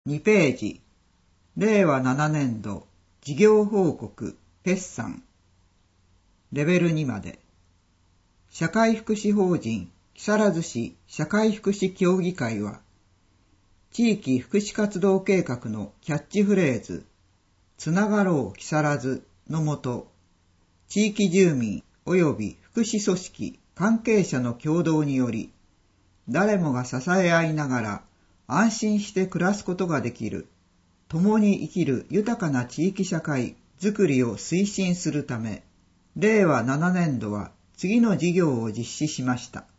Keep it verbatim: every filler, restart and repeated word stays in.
にページ、れいわななねんど事業報告決算レベルにまで、社会福祉法人木更津市社会福祉協議会は、地域福祉活動計画のキャッチフレーズ、つながろう木更津のもと、地域住民及び福祉組織関係者の協同により、誰もが支え合いながら安心して暮らすことができる、共に生きる豊かな地域社会づくりを推進するため、れいわななねんどは次の事業を実施しました。